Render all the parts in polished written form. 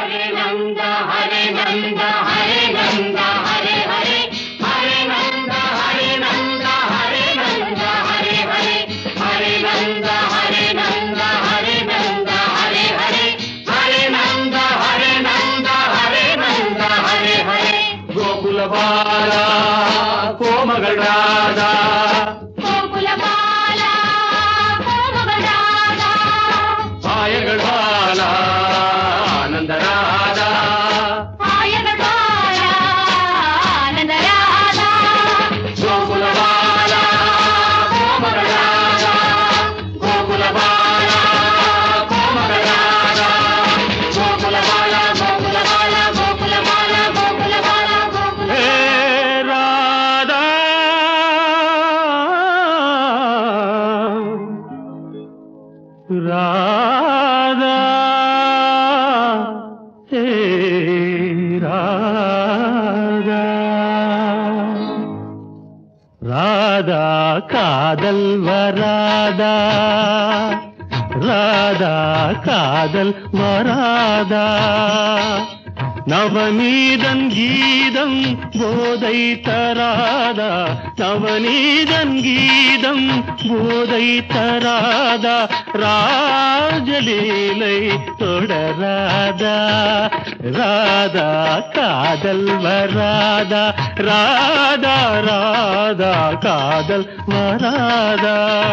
கோகுலபாலா கோமகள் ராதா கோகுலபாலா கோமகள் ராதா ஆயர்கள் பாலா ஆனந்த ராதா ஆயர்கள் பாலா ஆனந்த ராதா கோகுலபாலா கோமகள் ராதா கோகுலபாலா கோமகள் ராதா கோகுலபாலா கோகுலபாலா கோகுலபாலா கோகுலபாலா கோகுல ராதா ராதா ஹே ராதா ராதா காதல் வராதா ராதா காதல் வராதா நவநீதன் கீதம் போதை தராதா நவநீதன் கீதம் போதை தராதா ராஜலீலை தொடராதா ராதா காதல் வராதா ராதா ராதா காதல் வராதா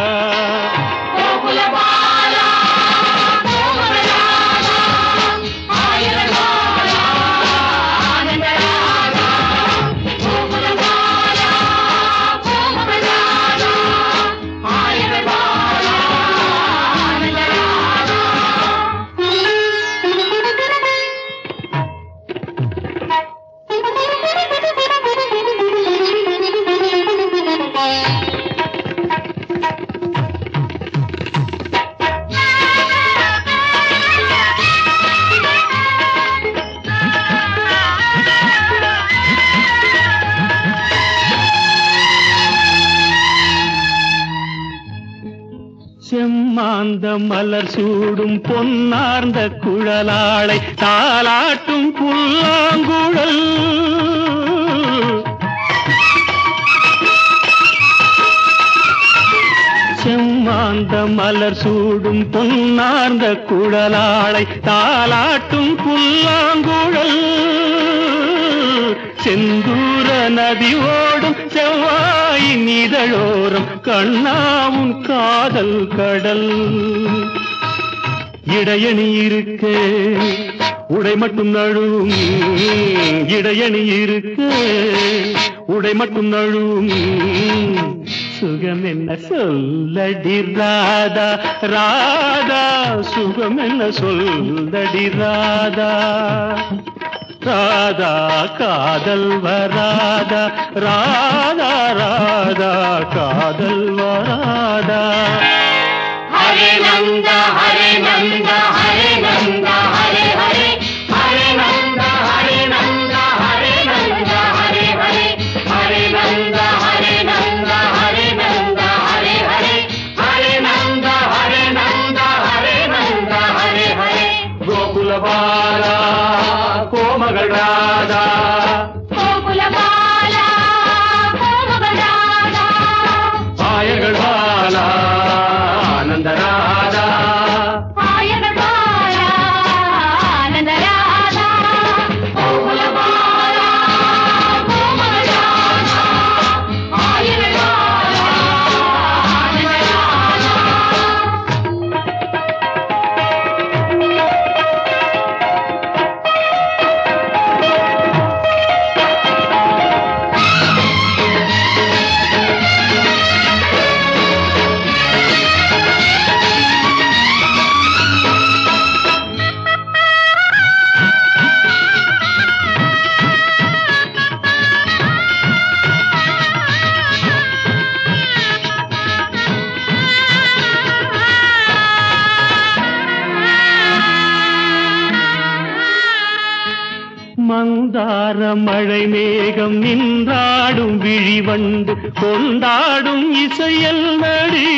கோகுலபாலா கோமகள் ராதா ஆயர்கள் பாலா ஆனந்த ராதா கோகுலபாலா கோமகள் ராதா ஆயர்கள் பாலா ஆனந்த ராதா செம்மாந்த மலர் சூடும் பொன்னார்ந்த குழலாளை தாலாட்டும் புல்லாங்குழல் செம்மாந்த மலர் சூடும் பொன்னார்ந்த குழலாளை தாலாட்டும் புல்லாங்குழல் செந்தூர நதி ஓடும் செவ்வாயின் இதழோரம் கண்ணாவும் காதல் கடல் இடையணி இருக்க உடை மட்டும் நழுவும் இடையணி இருக்க உடை மட்டும் நழுவும் சுகம் என்ன சொல்லடி ராதா ராதா சுகம் என்ன சொல்லடி ராதா ராதா காதல் வராதா ராதா ராதா காதல் வராதா ஹரே நந்த ஹரே நந்த ஹரே நந்த ஹரே ஹரே ஹரே நந்த ஹரே நந்த ஹரே நந்த ஹரே ஹரே ஹரே நந்த ஹரே நந்த ஹரே நந்த ஹரே ஹரே ஹரே நந்த ஹரே நந்த ஹரே நந்த ஹரே ஹரே கோகுலபாலா கோமகள் ராதா கோகுலபாலா கோமகள் ராதா ஆயர்கள் பாலா ஆனந்த ராதா ஆயர்கள் பாலா ஆனந்த ராதா கோகுலபாலா கோமகள் ராதா ஆயர்கள் பாலா ஆனந்த ராதா மந்தார மழை மேகம் நின்றாடும் விழிவண்டு கொண்டாடும் இசையல் நடி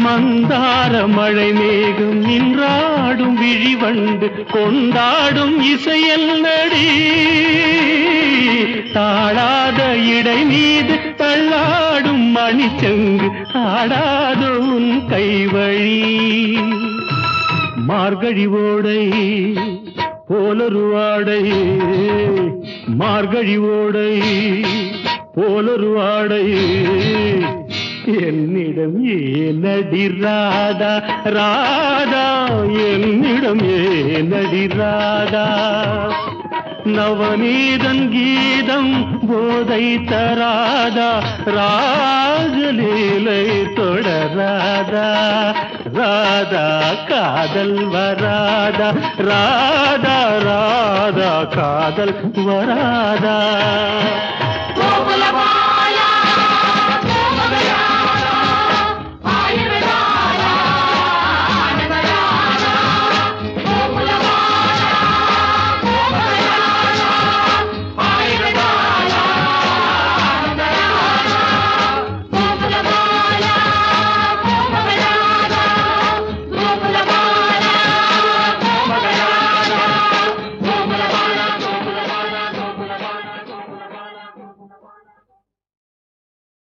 மந்தார மழை மேகம் நின்றாடும் விழிவண்டு கொண்டாடும் இசையல் நடி தாழாத இடை மீது தள்ளாடும் மணிச்சங்கு ஆடாதோ உன் கைவழி மார்கழி ஓடை போலொரு ஆடை மார்கழி ஓடை போலொரு ஆடை என்னிடம் ஏனடி ராதா ராதா என்னிடம் ஏனடி ராதா நவநீதன் கீதம் போதை தராதா ராஜலீலை தொடராதா ராதா காதல் வராதா ராதா ராதா காதல் வராதா கோகுலமா